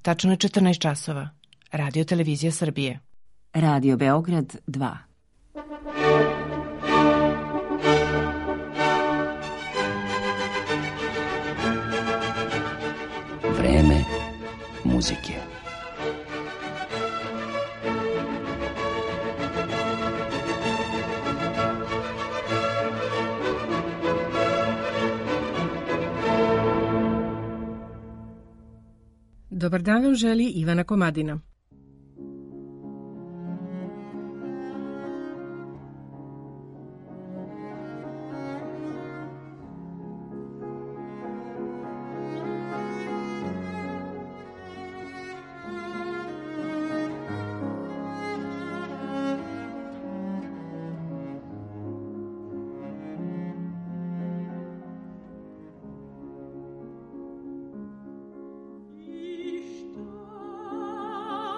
Tačno je 14 časova. Radio Televizija Srbije. Radio Beograd 2. Vreme muzike. Dobar dan vam želi Ivana Komadina. Ich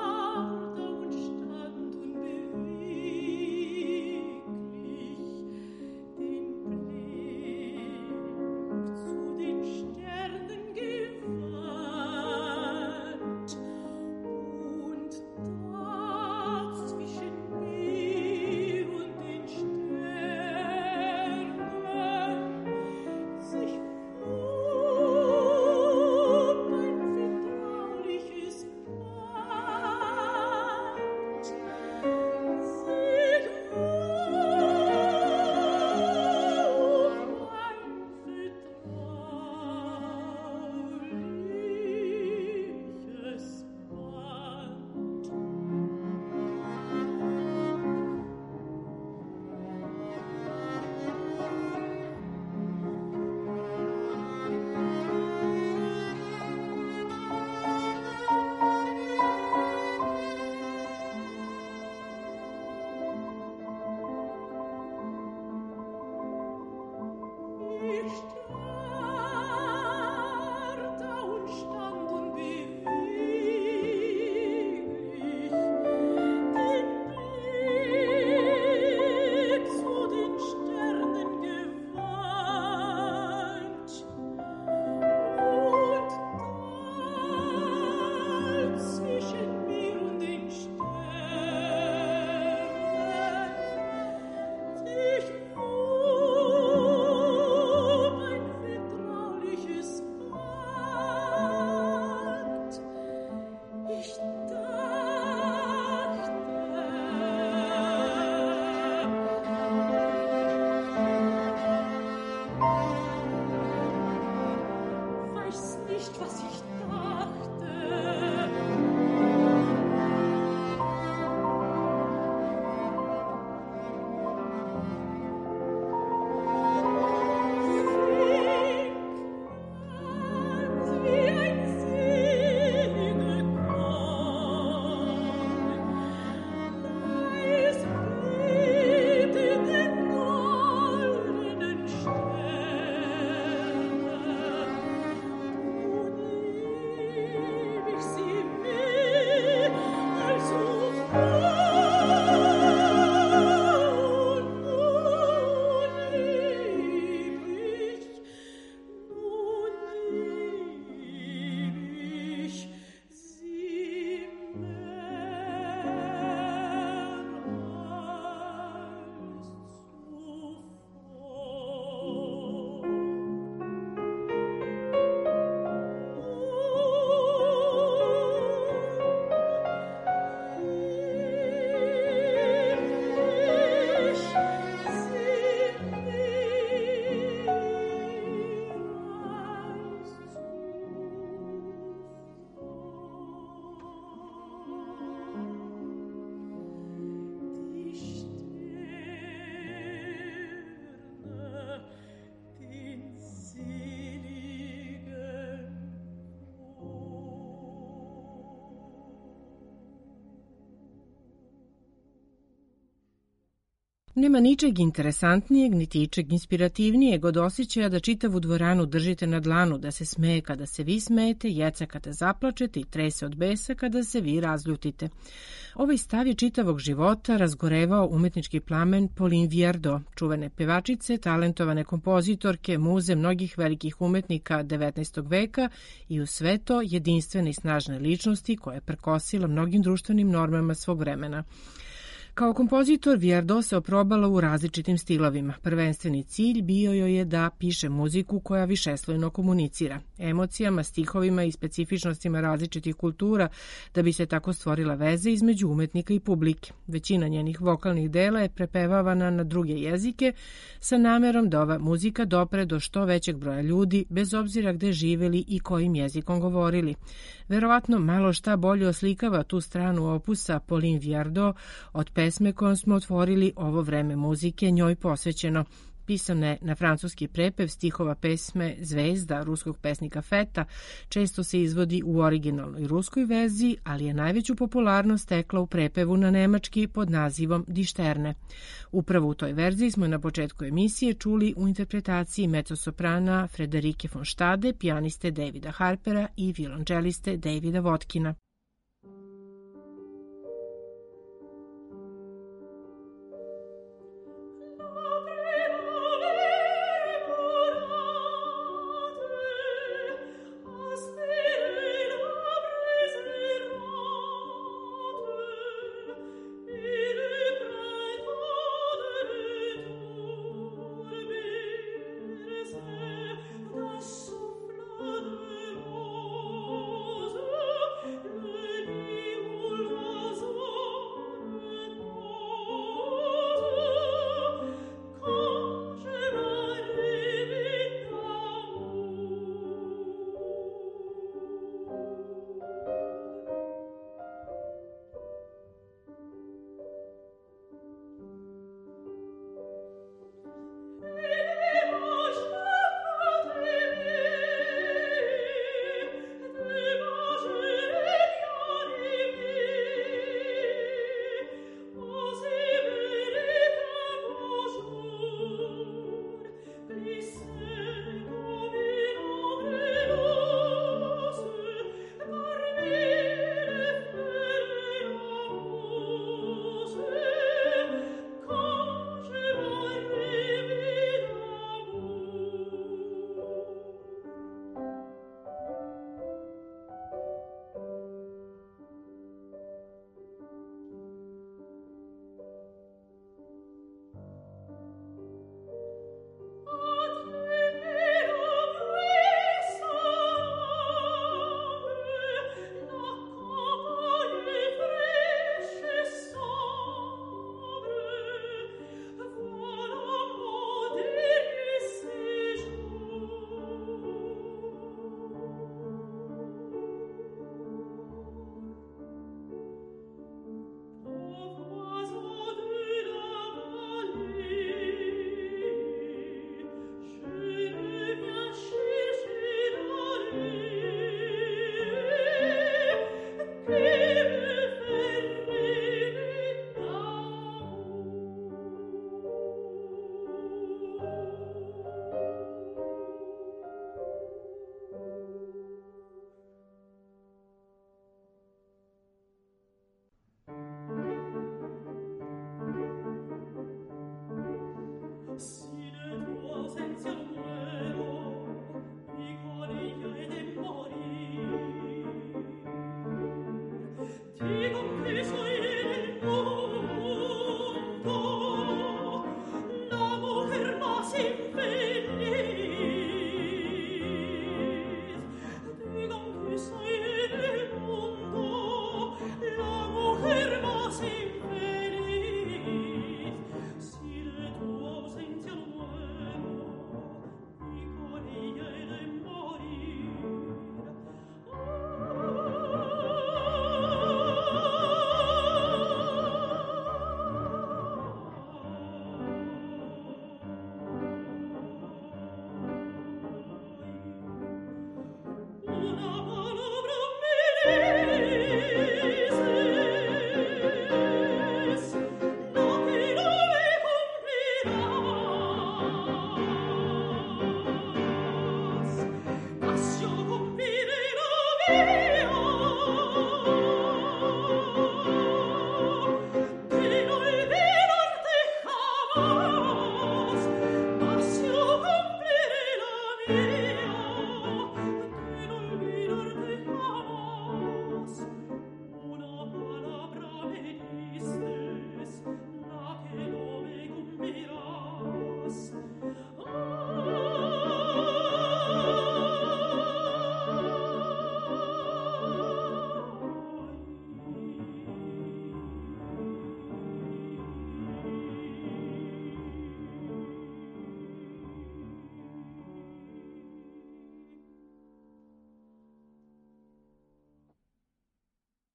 Nema ničeg interesantnijeg, niti ičeg inspirativnijeg od osjećaja da čitavu dvoranu držite na dlanu, da se smeje kada se vi smejete, jeca kada zaplačete i trese od besa kada se vi razljutite. Ovaj stav je čitavog života razgorevao umetnički plamen Pauline Viardot, čuvene pevačice, talentovane kompozitorke, muze mnogih velikih umetnika 19. veka i u sve to jedinstvene i snažne ličnosti koja je prkosila mnogim društvenim normama svog vremena. Kao kompozitor, Viardot se oprobala u različitim stilovima. Prvenstveni cilj bio joj je da piše muziku koja višeslojno komunicira, emocijama, stihovima i specifičnostima različitih kultura, da bi se tako stvorila veza između umetnika i publike. Većina njenih vokalnih dela je prepevavana na druge jezike sa namerom da ova muzika dopre do što većeg broja ljudi, bez obzira gde živeli i kojim jezikom govorili. Verovatno malo šta bolje oslikava tu stranu opusa Pauline Viardot od pesme kojom smo otvorili ovo vreme muzike njoj posvećeno. Pisane na francuski prepev stihova pesme Zvezda ruskog pesnika Feta često se izvodi u originalnoj ruskoj verziji, ali je najveću popularnost stekla u prepevu na nemački pod nazivom Die Sterne. Upravo u toj verziji smo na početku emisije čuli u interpretaciji mezzosoprana Frederike von Stade, pijaniste Davida Harpera i violončeliste Davida Votkina.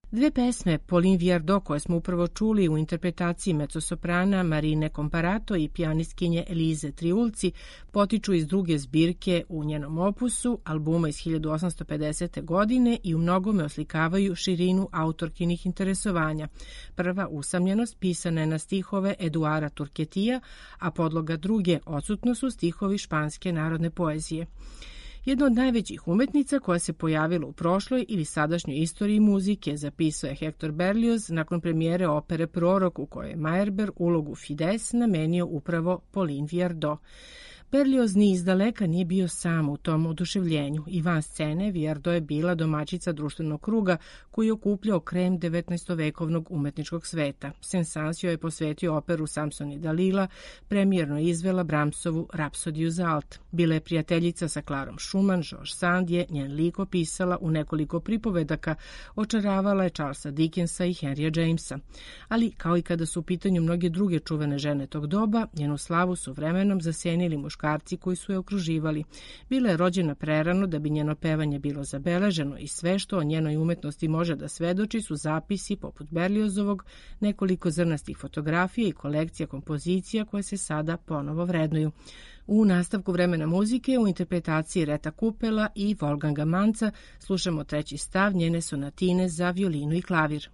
Dve pesme Pauline Viardot koje smo upravo čuli u interpretaciji mezzosoprana Marine Comparato i pijanistkinje Elize Triulci potiču iz druge zbirke u njenom opusu, albuma iz 1850. godine i u mnogome oslikavaju širinu autorkinih interesovanja. Prva, Usamljenost, pisana je na stihove Eduara Turquetija, a podloga druge, Odsutno, su stihovi španske narodne poezije. Jedna od najvećih umetnica koja se pojavila u prošloj ili sadašnjoj istoriji muzike, zapisao je Hector Berlioz nakon premijere opere Prorok, u kojoj je Meyerbeer ulogu Fides namenio upravo Pauline Viardot. Berlioz ni izdaleka nije bio sam u tom oduševljenju i van scene Viardot je bila domaćica društvenog kruga koji je okupljao krem 19. vekovnog umetničkog sveta. Saint-Saëns joj je posvetio operu Samson i Dalila, premijerno izvela Brahmsovu Rapsodiju za alt. Bila je prijateljica sa Clarom Schumann, George Sand je njen lik opisala u nekoliko pripovedaka, očaravala je Charlesa Dickensa i Henrya Jamesa. Ali, kao i kada su u pitanju mnoge druge čuvene žene tog doba, njenu slavu su vremenom zasenili muškarci koji su je okruživali. Bila je rođena prerano da bi njeno pevanje bilo zabeleženo i sve što o njenoj umetnosti može da svedoči su zapisi poput Berliozovog, nekoliko zrnastih fotografija i kolekcija kompozicija koje se sada ponovo vrednuju. U nastavku Vremena muzike u interpretaciji Reta Kupela i Wolfganga Manca slušamo treći stav njene sonatine za violinu i klavir.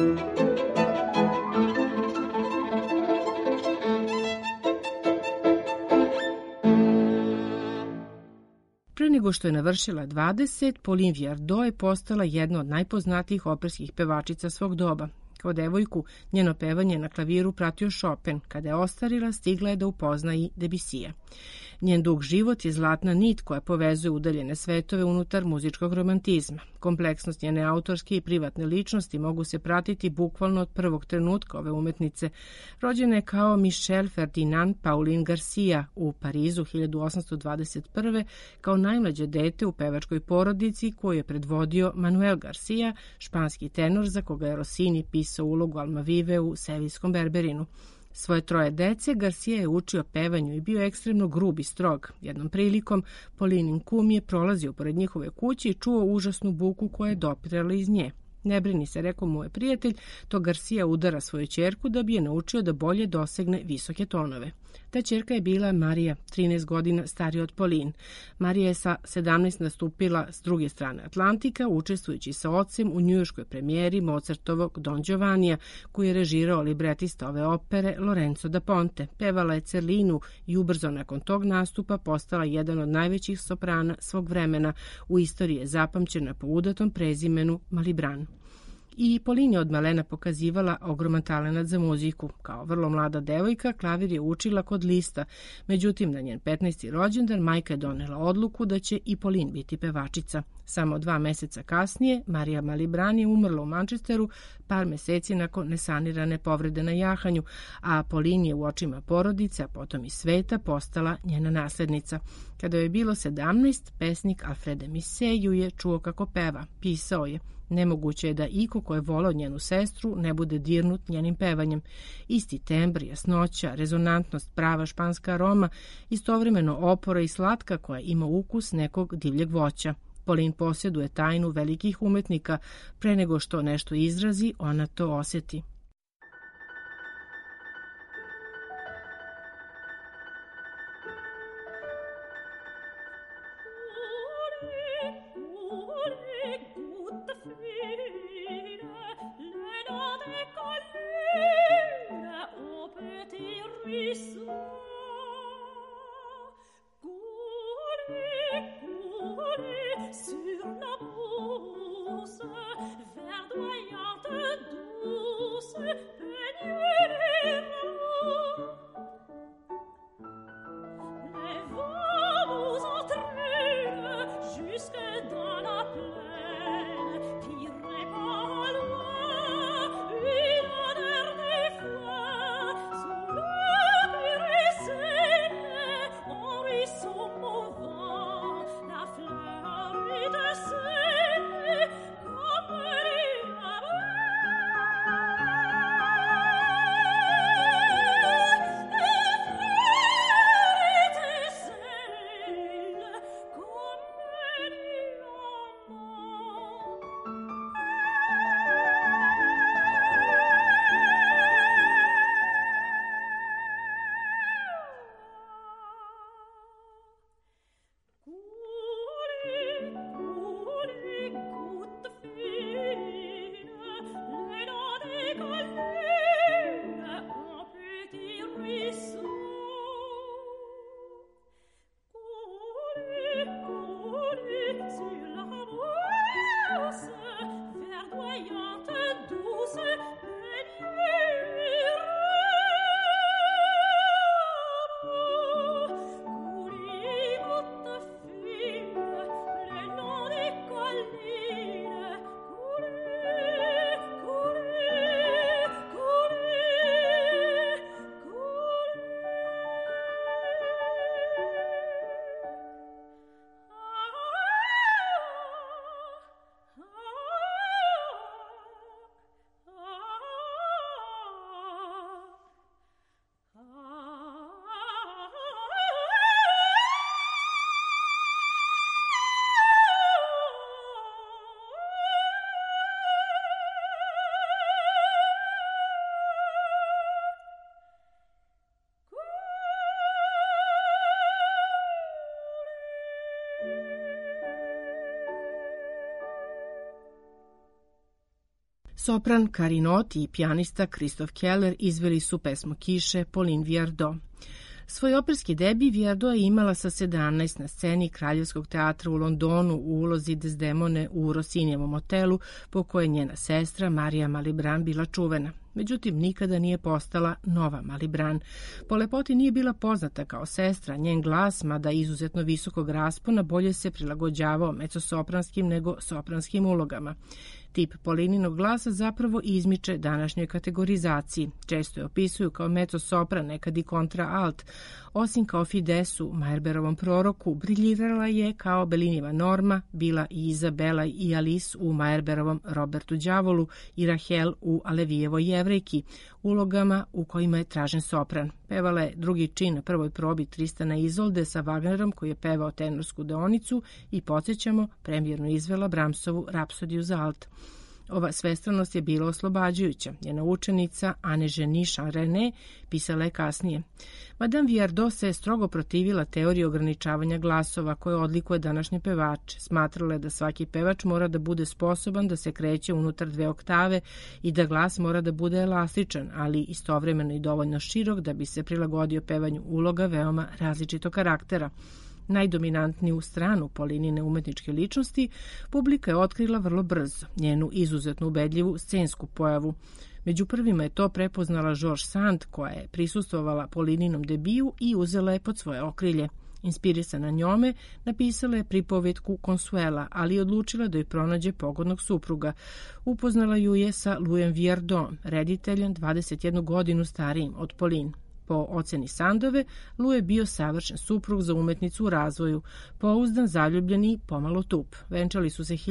Pre nego što je navršila 20, Pauline Viardot je postala jedna od najpoznatijih operskih pevačica svog doba. Kao devojku, njeno pevanje na klaviru pratio Chopin. Kada je ostarila, stigla je da upozna i Debussija. Njen dug život je zlatna nit koja povezuje udaljene svetove unutar muzičkog romantizma. Kompleksnost njene autorske i privatne ličnosti mogu se pratiti bukvalno od prvog trenutka ove umetnice. Rođena je kao Michel Ferdinand Pauline Garcia u Parizu 1821. kao najmlađe dete u pevačkoj porodici koju je predvodio Manuel Garcia, španski tenor za koga je Rossini pisao ulogu Almavive u Seviljskom Berberinu. Svoje 3 dece Garcia je učio pevanju i bio ekstremno grub i strog. Jednom prilikom Paulinin kum je prolazio pored njihove kuće i čuo užasnu buku koja je dopirala iz nje. Ne brini se, rekao mu je prijatelj, to Garcia udara svoju ćerku da bi je naučio da bolje dosegne visoke tonove. Ta ćerka je bila Marija, 13 godina starija od Pauline. Marija je sa 17 nastupila s druge strane Atlantika, učestvujući sa ocem u njujorškoj premijeri Mozartovog Don Giovannija, koji je režirao libretista ove opere Lorenzo da Ponte. Pevala je Cerlinu i ubrzo nakon tog nastupa postala jedan od najvećih soprana svog vremena. U istoriji je zapamćena po udatom prezimenu Malibran. I Pauline je od malena pokazivala ogroman talenat za muziku. Kao vrlo mlada devojka, klavir je učila kod Lista. Međutim, na njen 15. rođendan majka je donela odluku da će i Pauline biti pevačica. Samo 2 meseca kasnije, Marija Malibran je umrla u Manchesteru par meseci nakon nesanirane povrede na jahanju, a Pauline je u očima porodice, a potom i sveta, postala njena naslednica. Kada joj je bilo 17, pesnik Alfred de Musset ju je čuo kako peva. Pisao je: nemoguće je da iko ko je volao njenu sestru ne bude dirnut njenim pevanjem. Isti tembr, jasnoća, rezonantnost, prava španska aroma, istovremeno opora i slatka koja ima ukus nekog divljeg voća. Pauline posjeduje tajnu velikih umetnika. Pre nego što nešto izrazi, ona to osjeti. Sopran Karinot i pijanista Christoph Keller izveli su pesmu Kiše Pauline Viardot. Svoj operski debi Viardot je imala sa 17 na sceni Kraljevskog teatra u Londonu u ulozi Desdemone u Rossinijevom otelu, po kojoj njena sestra Marija Malibran bila čuvena. Međutim, nikada nije postala nova Malibran. Po lepoti nije bila poznata kao sestra, njen glas, mada izuzetno visokog raspona, bolje se prilagođavao mezzosopranskim nego sopranskim ulogama. Tip Paulininog glasa zapravo izmiče današnjoj kategorizaciji. Često je opisuju kao mezzosopran, nekad i kontra-alt. Osim kao Fides u Meyerbeerovom Proroku, briljirala je kao Bellinijeva Norma, bila i Izabela i Alice u Meyerbeerovom Robertu đavolu i Rahel u Alevijevoj Jevrejki, ulogama u kojima je tražen sopran. Pevala je drugi čin na prvoj probi Tristana i Izolde sa Wagnerom, koji je pevao tenorsku deonicu, i podsjećamo, premijerno izvela Brahmsovu Rapsodiju za alt. Ova svestranost je bila oslobađajuća. Njena učenica Anne Genie René pisala je kasnije. Madame Viardot se strogo protivila teoriji ograničavanja glasova koje odlikuje današnje pevače. Smatrala je da svaki pevač mora da bude sposoban da se kreće unutar 2 oktave i da glas mora da bude elastičan, ali istovremeno i dovoljno širok da bi se prilagodio pevanju uloga veoma različitog karaktera. Najdominantniju stranu Paulinine umetničke ličnosti publika je otkrila vrlo brzo, njenu izuzetno ubedljivu scensku pojavu. Među prvima je to prepoznala George Sand, koja je prisustvovala Paulininom debiju i uzela je pod svoje okrilje. Inspirisana njome, napisala je pripovetku Consuela, ali je odlučila da joj pronađe pogodnog supruga. Upoznala ju je sa Louisem Viardot, rediteljem 21 godinu starijim od Pauline. Po oceni Sandove, Louis je bio savršen suprug za umetnicu u razvoju, pouzdan, zaljubljen i pomalo tup. Venčali su se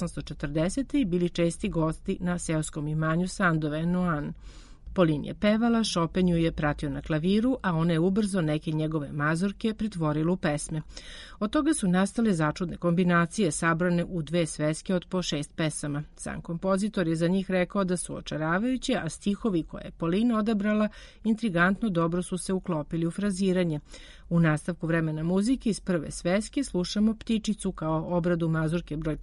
1840. i bili česti gosti na seoskom imanju Sandove, Noan. Pauline je pevala, Chopin ju je pratio na klaviru, a ona je ubrzo neke njegove mazurke pretvorila u pesme. Od toga su nastale začudne kombinacije sabrane u 2 sveske od po 6 pesama. Sam kompozitor je za njih rekao da su očaravajuće, a stihovi koje je Pauline odabrala intrigantno dobro su se uklopili u fraziranje. U nastavku vremena muzike iz prve sveske slušamo Ptičicu kao obradu mazurke broj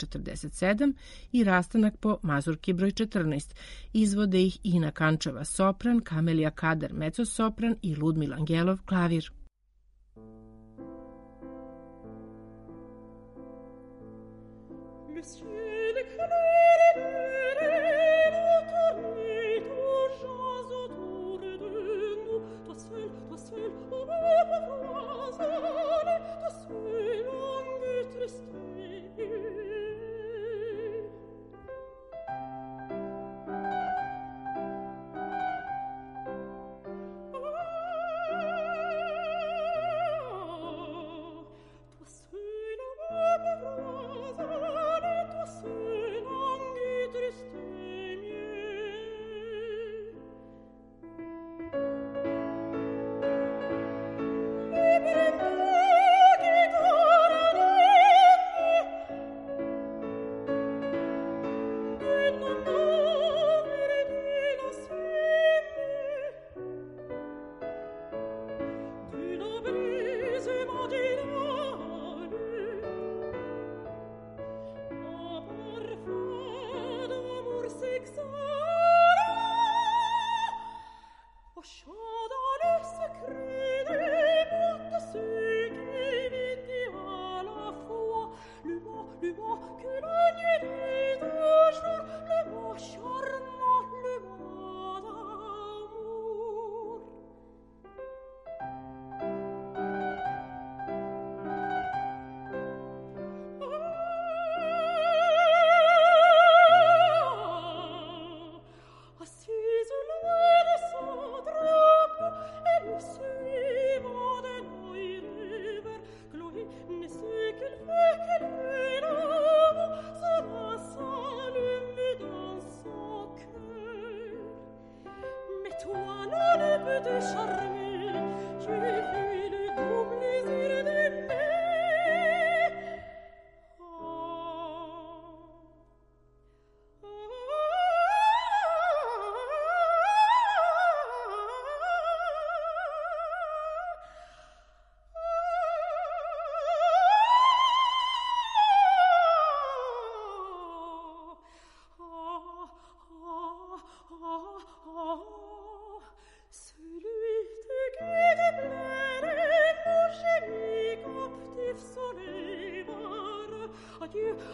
47 i rastanak po mazurki broj 14. Izvode ih Ina Kančeva sopran, Kamelija Kader mezzosopran i Ludmila Angelov klavir. Sans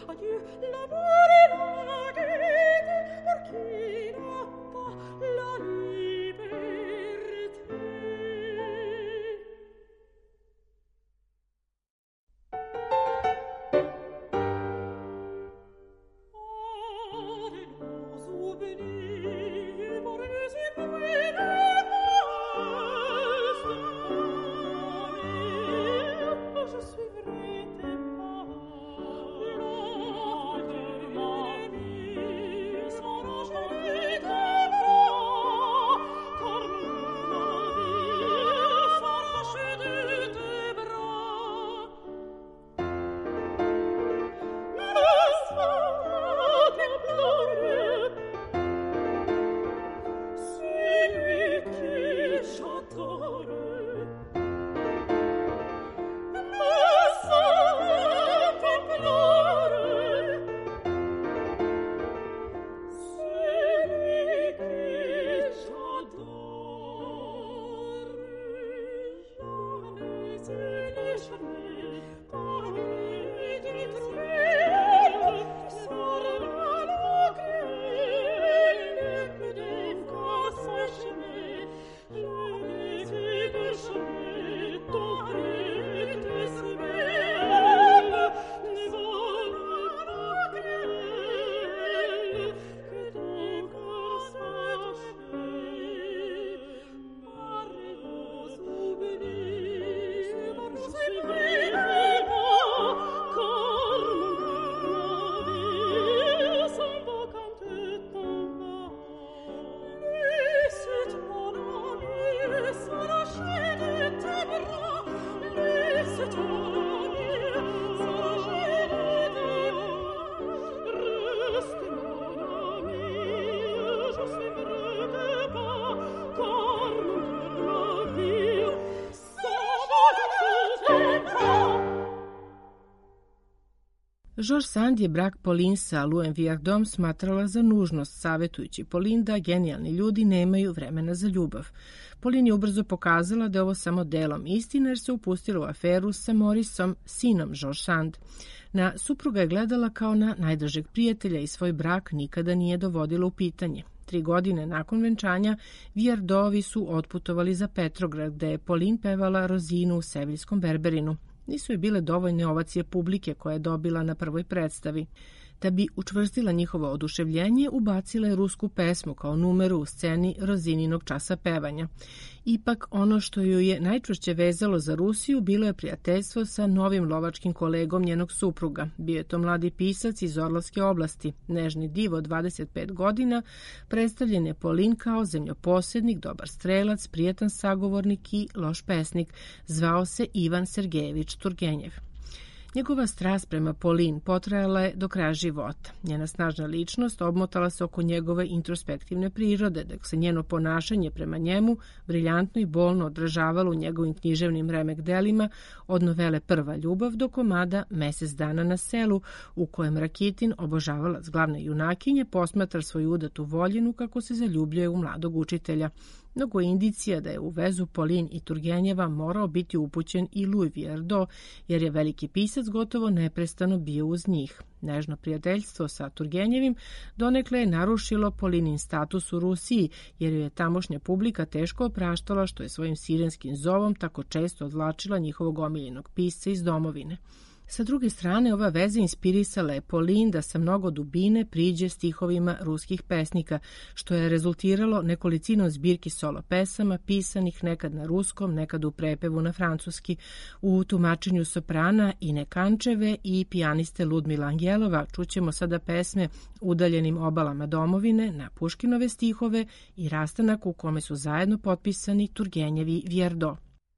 George Sand je brak Pauline sa Louisem Vuillardom smatrala za nužnost, savjetujući Pauline da genijalni ljudi nemaju vremena za ljubav. Pauline je ubrzo pokazala da je ovo samo delom istine jer se upustila u aferu sa Mauriceom, sinom George Sand. Na supruga je gledala kao na najdražeg prijatelja i svoj brak nikada nije dovodila u pitanje. 3 godine nakon venčanja Vuillardovi su otputovali za Petrograd, gde je Pauline pevala Rozinu u Seviljskom Berberinu. Nisu joj bile dovoljne ovacije publike koje je dobila na prvoj predstavi. Da bi učvrstila njihovo oduševljenje, ubacila je rusku pesmu kao numeru u sceni Rozininog časa pevanja. Ipak, ono što ju je najčvršće vezalo za Rusiju bilo je prijateljstvo sa novim lovačkim kolegom njenog supruga. Bio je to mladi pisac iz Orlovske oblasti, nežni div od 25 godina, predstavljen je Pauline kao zemljoposjednik, dobar strelac, prijatan sagovornik i loš pesnik. Zvao se Ivan Sergejević Turgenjev. Njegova strast prema Pauline potrajala je do kraja života. Njena snažna ličnost obmotala se oko njegove introspektivne prirode, dok se njeno ponašanje prema njemu briljantno i bolno odražavalo u njegovim književnim remek delima od novele Prva ljubav do komada Mesec dana na selu, u kojem Rakitin, obožavalac glavne junakinje, posmatra svoju udatu voljenu kako se zaljubljuje u mladog učitelja. Mnogo je indicija da je u vezu Pauline i Turgenjeva morao biti upućen i Louis Vuillardot, jer je veliki pisac gotovo neprestano bio uz njih. Nežno prijateljstvo sa Turgenjevim donekle je narušilo Paulinin status u Rusiji, jer joj je tamošnja publika teško opraštala što je svojim sirenskim zovom tako često odvlačila njihovog omiljenog pisca iz domovine. Sa druge strane, ova veza inspirisala je Pauline da sa mnogo dubine priđe stihovima ruskih pesnika, što je rezultiralo nekolicinom zbirki solo pesama, pisanih nekad na ruskom, nekad u prepevu na francuski, u tumačenju soprana Ine Kančeve i pijaniste Ludmila Angelova. Čućemo sada pesme Udaljenim obalama domovine na Puškinove stihove i rastanak u kome su zajedno potpisani Turgenjev i Vuillardot.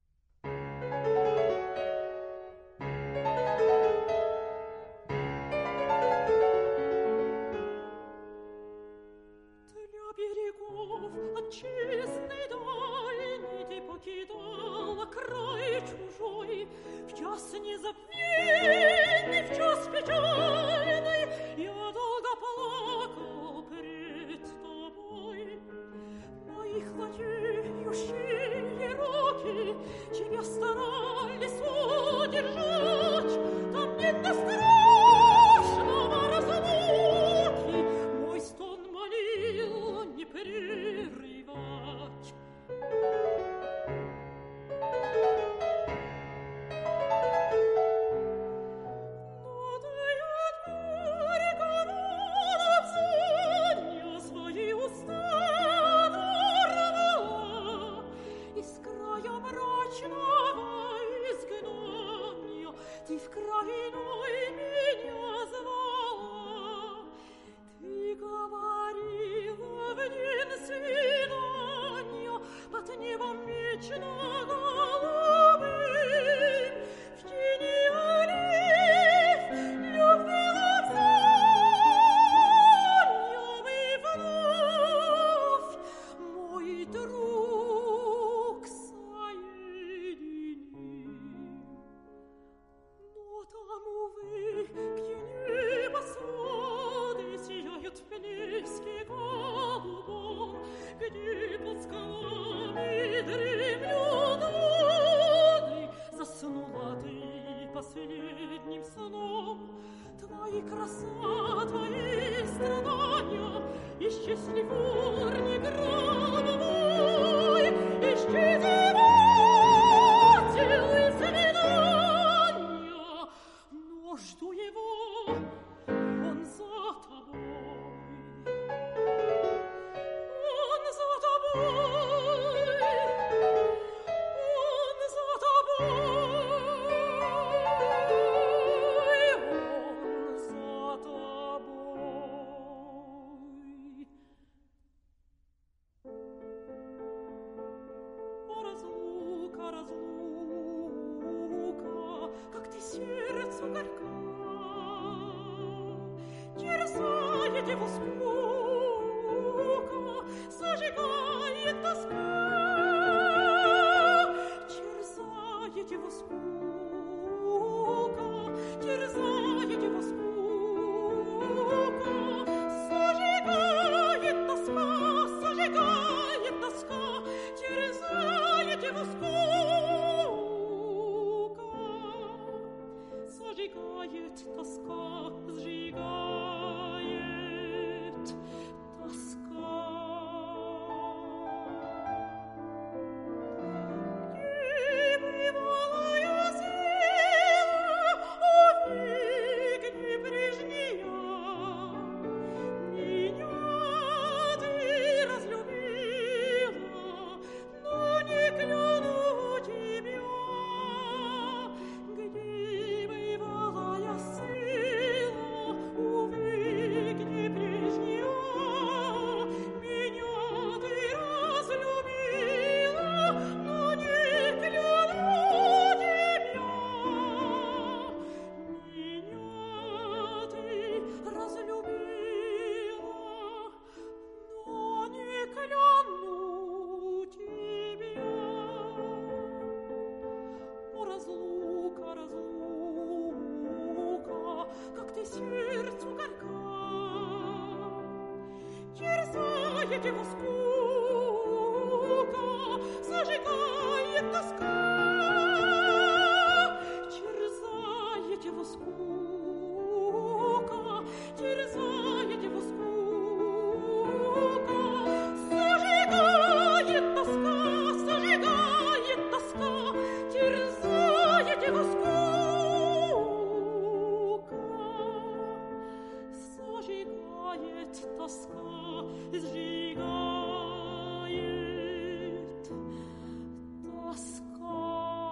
Отчизны дальней ты покидала край чужой, в час незабвенный, в час печальный, я долго плакал пред тобой. Мои хладеющие руки красота и страдания, ищи сливурни гробовой, ищи деватель свидания, но жду его, он за тобой, он за тобой, он за тобой, он за тобой. О, разлука, разлука, как ты сердцу горька, терзает его скука, зажигает тоска, терзает его скука, терзает его скука, зажигает тоска, зажигает тоска, терзает его скука, зажигает тоска, сжигает тоска. Небывалая сила, о, векни прежняя, меня ты разлюбила, но не кляну тебя. Где бывалая сила, о, векни прежняя, меня ты разлюбила, но не кляну тебя. Меня ты разлюбила, но не кляну тебя. О, разлука, разлука, как ты сердцу горька, терзает его скука, зажигает тоска, терзает его скука, терзает его скука, зажигает тоска, зажигает тоска, терзает его скука, зажигает тоска, сжигает тоска.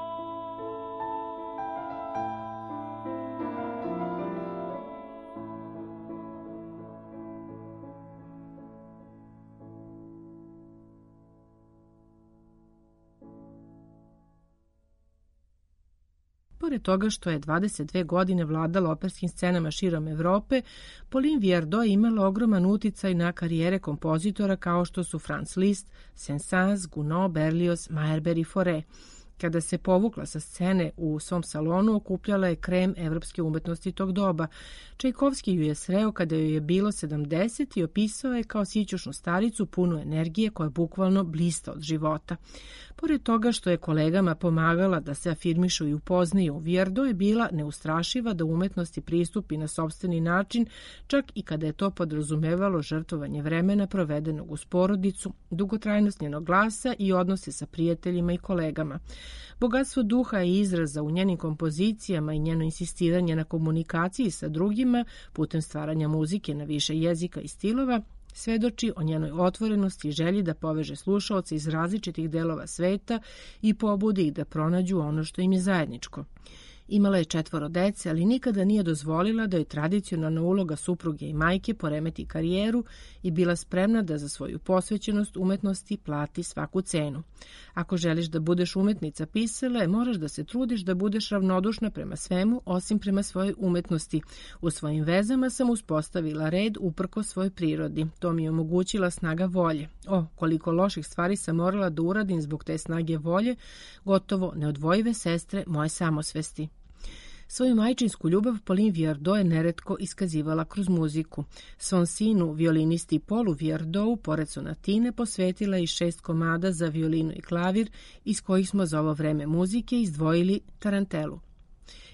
Pored toga što je 22 godine vladala operskim scenama širom Evrope, Pauline Viardot je imala ogroman uticaj na karijere kompozitora kao što su Franz Liszt, Saint-Saëns, Gounod, Berlioz, Meyerbeer i Fauré. Kada se povukla sa scene u svom salonu, okupljala je krem evropske umetnosti tog doba. Čajkovski ju je sreo kada joj je bilo 70 i opisao je kao sićušnu staricu punu energije koja bukvalno blista od života. Pored toga što je kolegama pomagala da se afirmišu i upoznaju, Viardot je bila neustrašiva da umetnosti pristupi na sopstveni način, čak i kada je to podrazumevalo žrtvovanje vremena provedenog uz porodicu, dugotrajnost njenog glasa i odnose sa prijateljima i kolegama. Bogatstvo duha i izraza u njenim kompozicijama i njeno insistiranje na komunikaciji sa drugima putem stvaranja muzike na više jezika i stilova svedoči o njenoj otvorenosti i želji da poveže slušaoce iz različitih delova sveta i pobudi ih da pronađu ono što im je zajedničko. Imala je 4 dece, ali nikada nije dozvolila da joj tradicionalna uloga supruge i majke poremeti karijeru i bila spremna da za svoju posvećenost umetnosti plati svaku cenu. Ako želiš da budeš umetnica pisale, moraš da se trudiš da budeš ravnodušna prema svemu, osim prema svojoj umetnosti. U svojim vezama sam uspostavila red uprko svojoj prirodi. To mi je omogućila snaga volje. O, koliko loših stvari sam morala da uradim zbog te snage volje, gotovo neodvojive sestre moje samosvesti. Svoju majčinsku ljubav Pauline Viardot je neretko iskazivala kroz muziku. Svom sinu, violinisti Paulu Viardotu, pored sonatine, posvetila je i 6 komada za violinu i klavir, iz kojih smo za ovo vreme muzike izdvojili Tarantelu.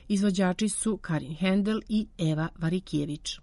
Izvođači su Karin Hendel i Eva Varikijević.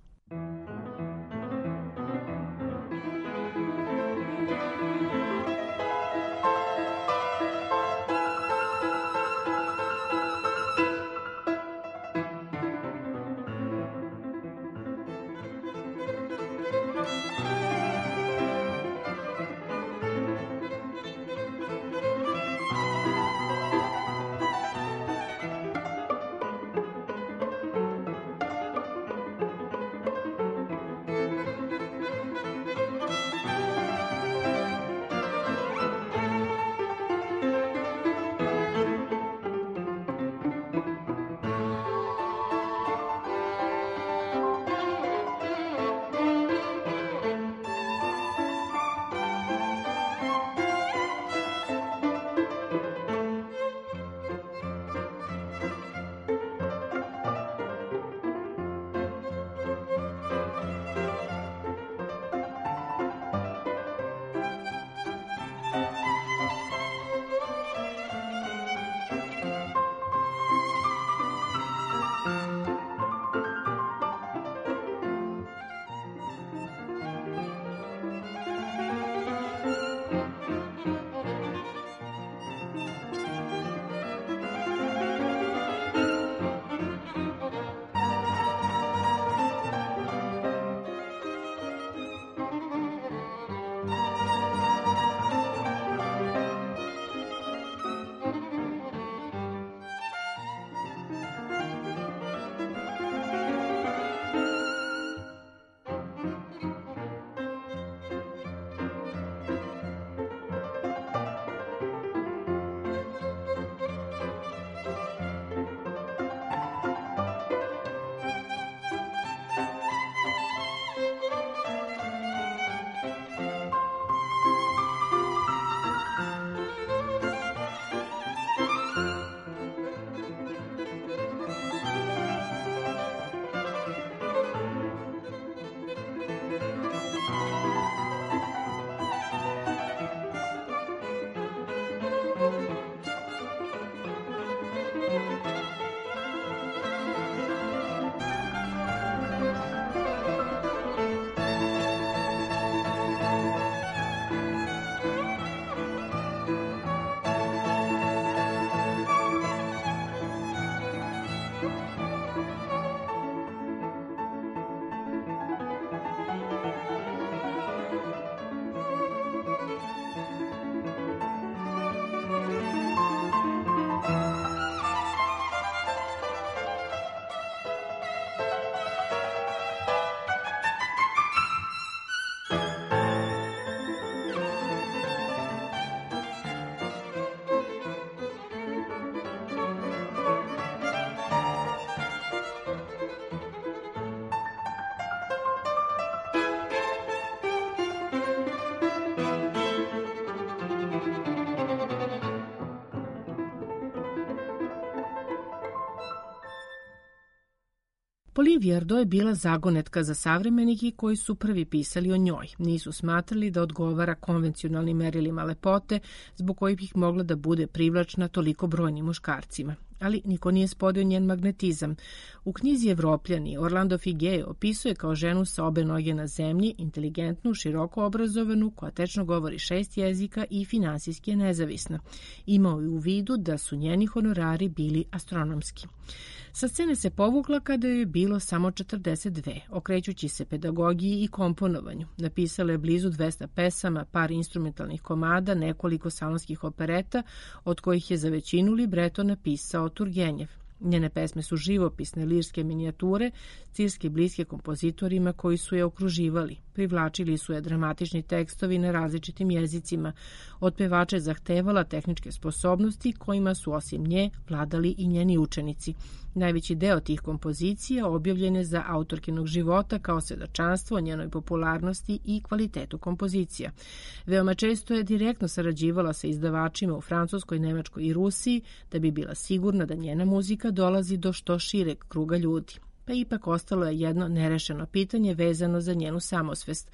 Pauline Viardot je bila zagonetka za savremenike koji su prvi pisali o njoj. Nisu smatrali da odgovara konvencionalnim merilima lepote, zbog kojih bih mogla da bude privlačna toliko brojnim muškarcima. Ali niko nije spodio njen magnetizam. U knjizi Evropljani Orlando Figuejo opisuje kao ženu sa obe noge na zemlji, inteligentnu, široko obrazovanu, koja tečno govori 6 jezika i finansijski je nezavisna. Imao je u vidu da su njeni honorari bili astronomski. Sa scene se povukla kada je bilo samo 42, okrećući se pedagogiji i komponovanju. Napisala je blizu 200 pesama, par instrumentalnih komada, nekoliko salonskih opereta, od kojih je za većinu libreto napisao Turgenjev. Njene pesme su živopisne lirske minijature, stilski bliske kompozitorima koji su je okruživali. Privlačili su je dramatični tekstovi na različitim jezicima. Od pevača je zahtevala tehničke sposobnosti kojima su osim nje vladali i njeni učenici. Najveći deo tih kompozicija objavljen je za autorkinog života kao svedočanstvo o njenoj popularnosti i kvalitetu kompozicija. Veoma često je direktno sarađivala sa izdavačima u Francuskoj, Nemačkoj i Rusiji da bi bila sigurna da njena muzika dolazi do što šireg kruga ljudi. Pa ipak ostalo je jedno nerešeno pitanje vezano za njenu samosvest.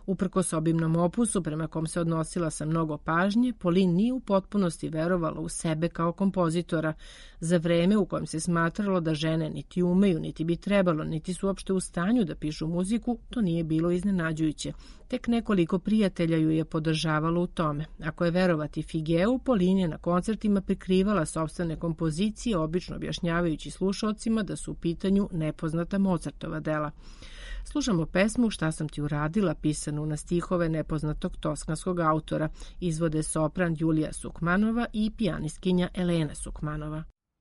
Uprkos obimnom opusu prema kom se odnosila sa mnogo pažnje, Pauline nije u potpunosti verovala u sebe kao kompozitora. Za vreme u kojem se smatralo da žene niti umeju, niti bi trebalo, niti su uopšte u stanju da pišu muziku, to nije bilo iznenađujuće. Tek nekoliko prijatelja ju je podržavalo u tome. Ako je verovati Figeu, Pauline je na koncertima prikrivala sopstvene kompozicije, obično objašnjavajući slušaocima da su u pitanju nepoznata Mozartova dela. Slušamo pesmu Šta sam ti uradila, pisanu na stihove nepoznatog toskanskog autora. Izvode sopran Julija Sukmanova i pijanistkinja Elena Sukmanova.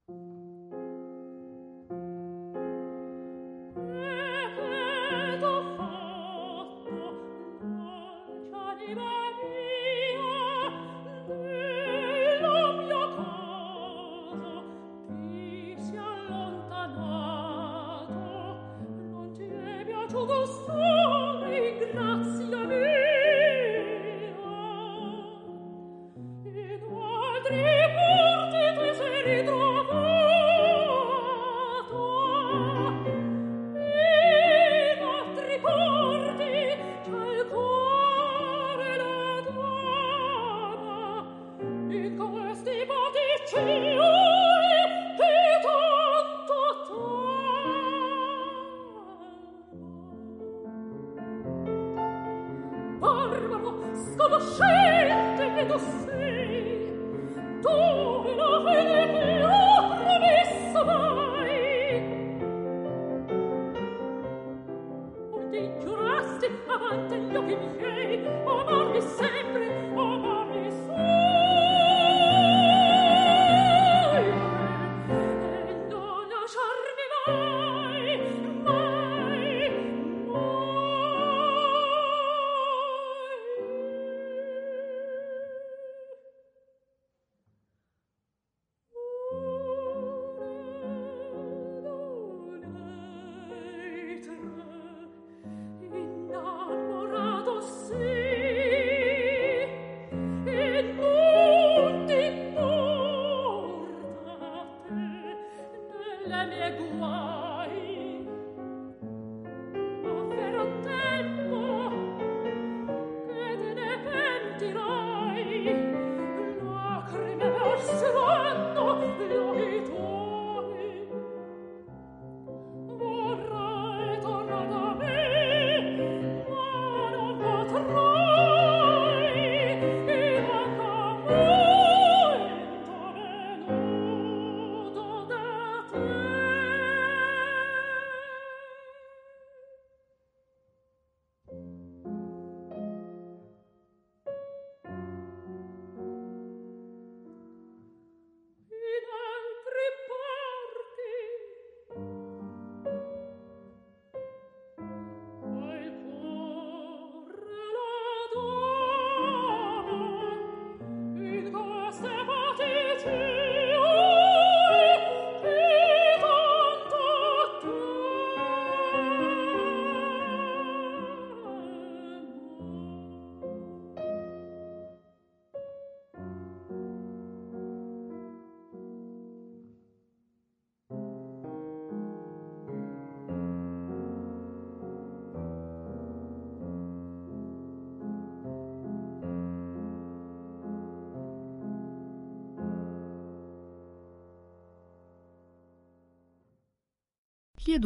–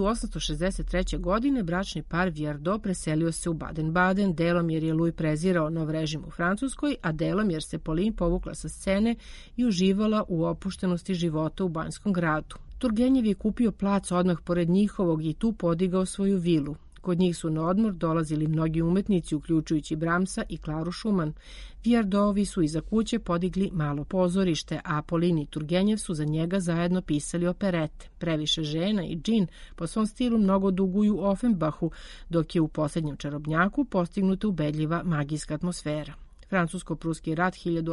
1863. godine bračni par Viardot preselio se u Baden-Baden, delom jer je Louis prezirao nov režim u Francuskoj, a delom jer se Pauline povukla sa scene i uživala u opuštenosti života u Banjskom gradu. Turgenjev je kupio plac odmah pored njihovog i tu podigao svoju vilu. Kod njih su na odmor dolazili mnogi umetnici, uključujući Brahmsa i Klaru Schumann. Viardovi su iza kuće podigli malo pozorište, a Pauline i Turgenjev su za njega zajedno pisali operete. Previše žena i Džin po svom stilu mnogo duguju Offenbachu, dok je u Posljednjem čarobnjaku postignuta ubedljiva magijska atmosfera. Francusko-pruski rat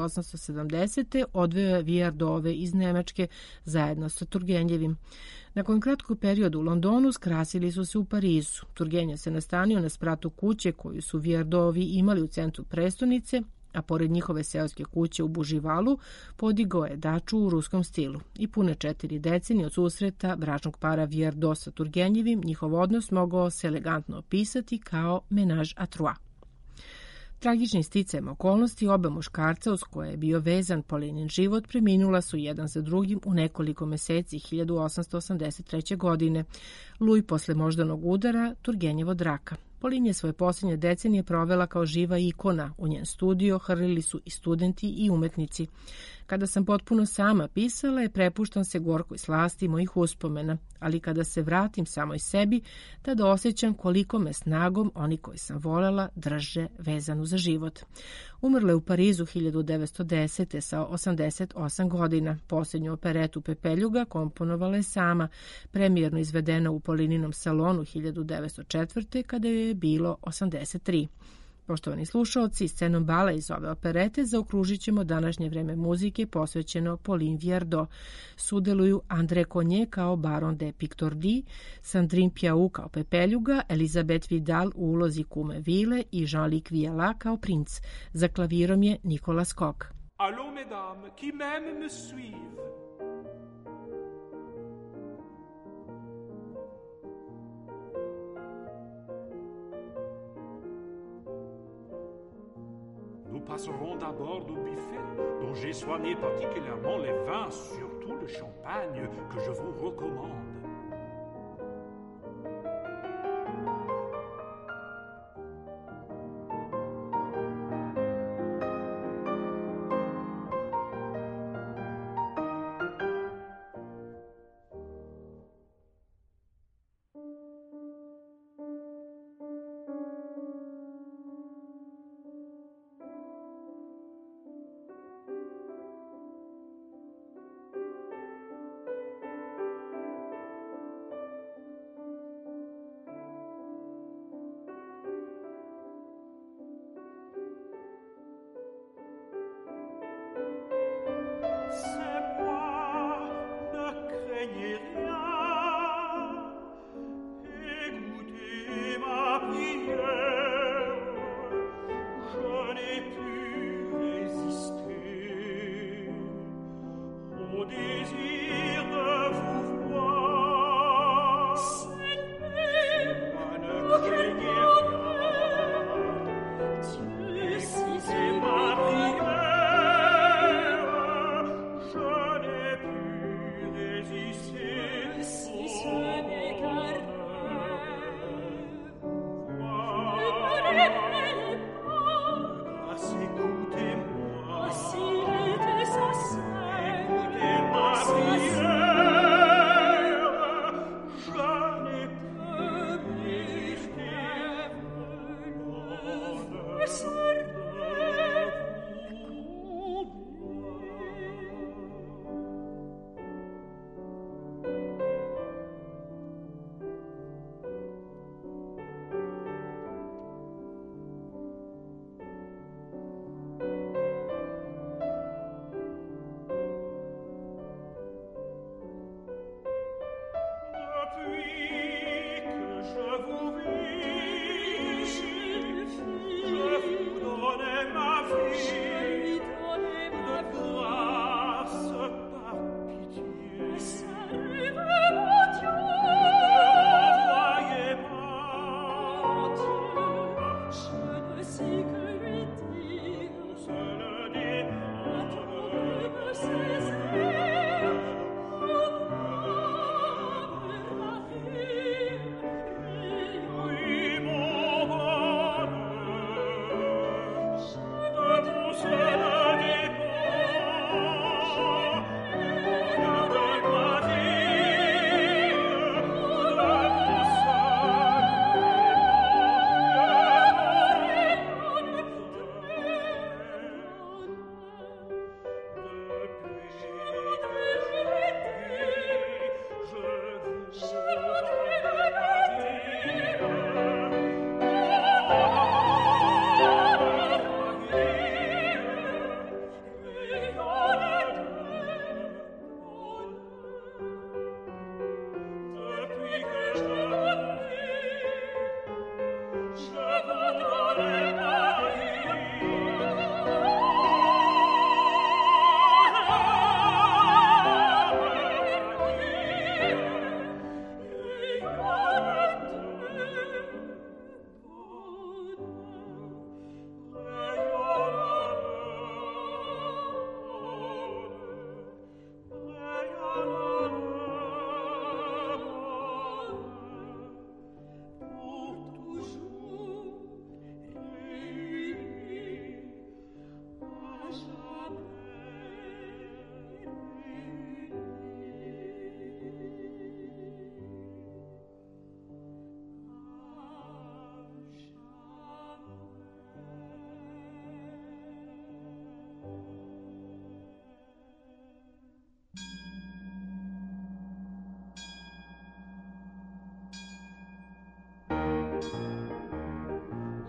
1870. odveo je Viardove iz Nemačke zajedno sa Turgenjevim. Nakon kratkog perioda u Londonu skrasili su se u Parizu. Turgenjev se nastanio na spratu kuće koju su Viardovi imali u centru prestonice, a pored njihove seoske kuće u Buživalu podigao je daču u ruskom stilu. I pune 4 decenije od susreta bračnog para Viardot sa Turgenjevim, njihov odnos mogao se elegantno opisati kao menage à trois. Tragičnim sticajem okolnosti oba muškarca uz koje je bio vezan Polinin život preminula su jedan za drugim u nekoliko meseci 1883. godine. Luj posle moždanog udara, Turgenjev od raka. Polin je svoje posljednje decenije provela kao živa ikona. U njen studio hrlili su i studenti i umetnici. Kada sam potpuno sama pisala je prepuštam se gorkoj slasti mojih uspomena, ali kada se vratim samoj sebi, tada osjećam koliko me snagom oni koji sam voljela drže vezanu za život. Umrla je u Parizu 1910. sa 88 godina. Posljednju operetu Pepeljuga komponovala je sama, premijerno izvedena u Polininom salonu 1904. kada joj je bilo 83. Poštovani slušaoci, scenom bala iz ove operete zaokružit ćemo današnje vreme muzike posvećeno Pauline Viardot. Sudeluju André Cognet kao baron de Pictordy, Sandrine Piau kao Pepeljuga, Elisabeth Vidal u ulozi kume Vile i Jean-Luc Viala kao princ. Za klavirom je Nicolas Coq. Allons, mesdames, qui même me suivent. Nous passerons d'abord au buffet, dont j'ai soigné particulièrement les vins, surtout le champagne, que je vous recommande.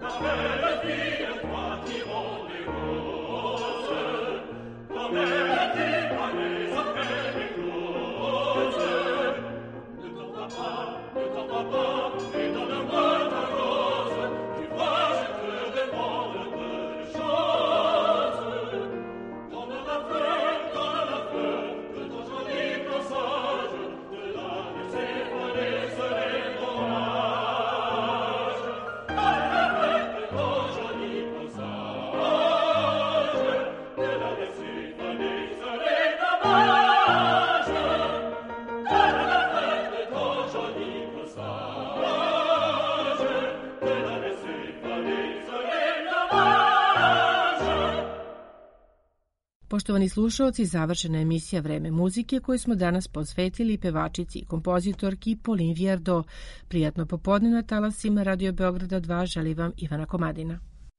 Poštovani slušaoci, završena je emisija Vreme muzike koju smo danas posvetili pevačici i kompozitorki Pauline Viardot. Prijatno popodne na talasima Radio Beograda 2 želi vam Ivana Komadina.